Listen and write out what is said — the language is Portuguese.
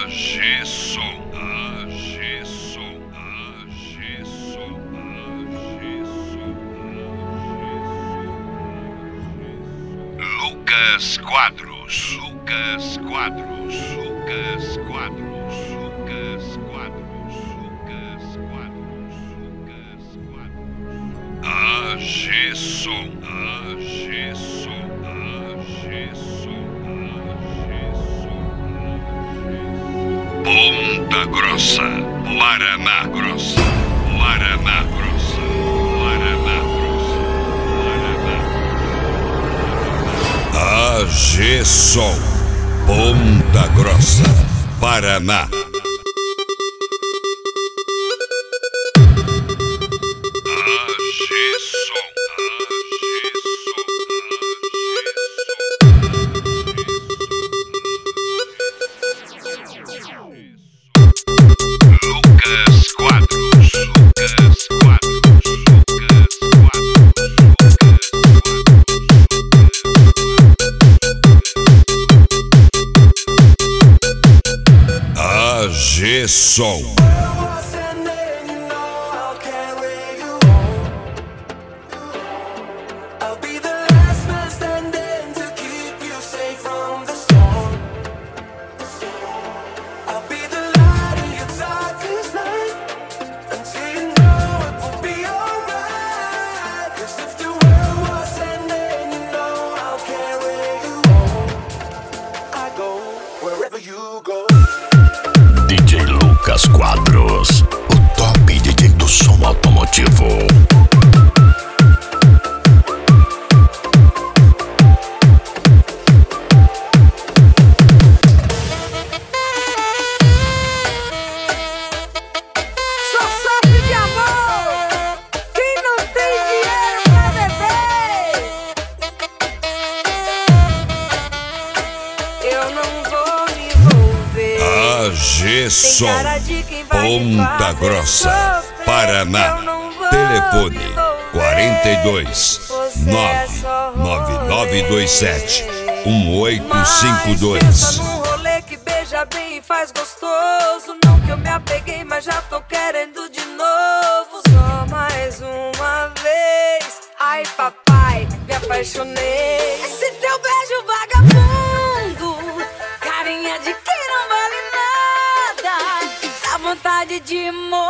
AG Som, AG Som, AG Som, AG Som. Lucas Quadros, Lucas Quadros, Lucas Quadros, Lucas Quadros, Lucas Quadros, Lucas Quadros. AG Som, AG Som, AG Som, AG Som. Ponta Grossa, Paraná Grossa, Paraná Grossa, Paraná Grossa, Paraná. AG Som, Ponta Grossa, Paraná. AG Som. DJ Lucas Quadros, o top DJ do som automotivo. Só sofre de amor quem não tem dinheiro pra beber. Eu não vou me envolver. AG Som, Ponta Grossa, Paraná. Telefone 42 99927 1852. Num rolê que beija bem e faz gostoso. Não que eu me apeguei, mas já tô querendo de novo. Só mais uma vez. Ai, papai, me apaixonei. Esse teu beijo vagabundo, carinha de quem não vale nada. Dá vontade de morrer.